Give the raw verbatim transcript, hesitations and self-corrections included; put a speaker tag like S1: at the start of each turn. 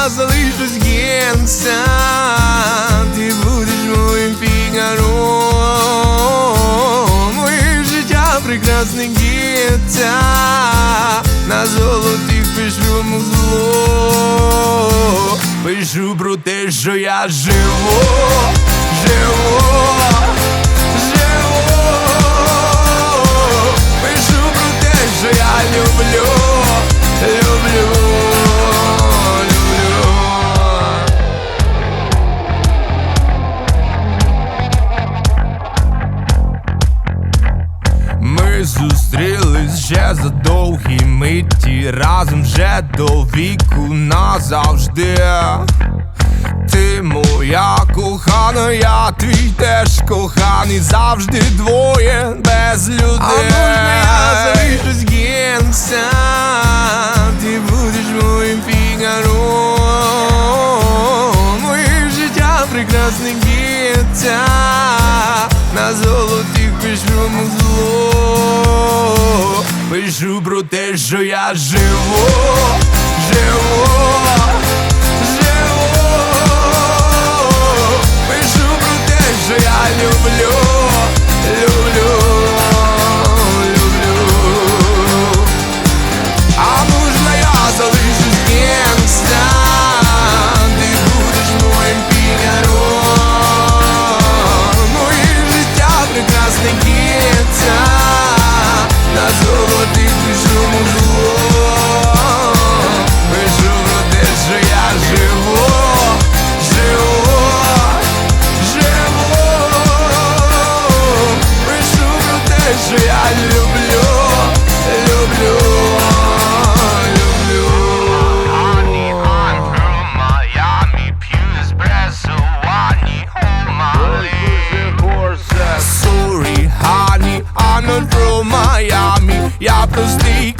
S1: я залишусь генця, ти будеш моїм фігаром. Моє життя прекрасне генця, на золотих пишу зло. Пишу про те, що я живу, живу, живу. Пишу про те, що я люблю, люблю, люблю. Ми зустрілись ще за довгі миті, разом вже до віку назавжди. Ти моя кохана, я твій теж коханий, завжди двоє без людей. А можна я залишусь генця, ти будеш моїм фігаром. Моє життя прекрасне генця, на золотих пишу зло. Пишу про те, що я живу, живу, живу. Пишу про те, що я люблю, люблю, люблю. А можна я залишусь генця, ти будеш моїм фігаром. Моє життя прекрасне генця, на золотих пишу зло. Пишу про те, що я живу, живу, живу. Пишу про те, що я люблю, люблю, люблю.
S2: Honey, I'm from Miami, pure espresso, honey, hold my lips.
S1: Sorry, honey, I'm not from Miami. Я простий